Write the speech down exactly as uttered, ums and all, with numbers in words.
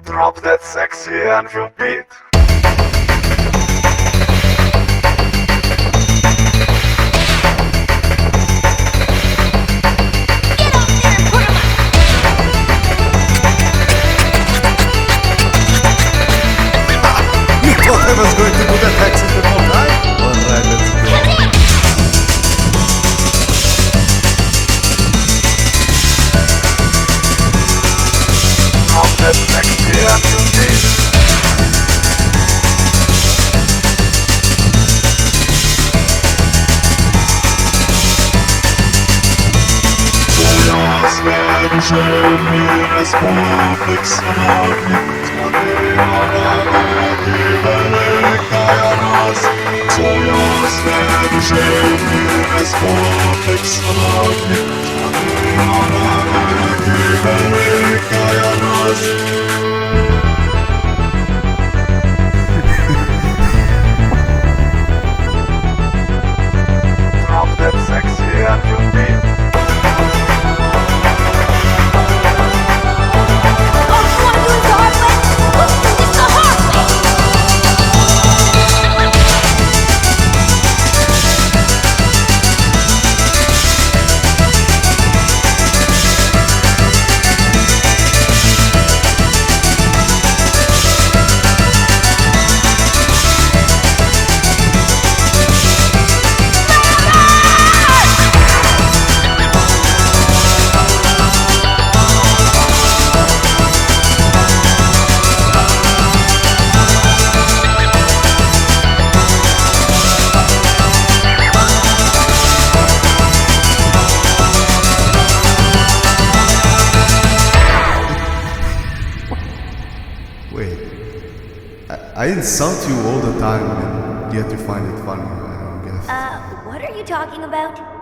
Drop that sexy Anvil beat. Get up there and put 'em up. You thought I was going to do that accident all night? Alright, let's go. Drop that sexy Anvil beat. Твоя свежая мира с комплексами. Твоя великая раз. Твоя свежая мира с комплексами. Твоя великая раз. Drop that sexy Anvil beat. Oh, you wanna do it the hard way? Let's do this the hard way. Wait. I, I insult you all the time and yet you find it funny, I don't guess. Uh, what are you talking about?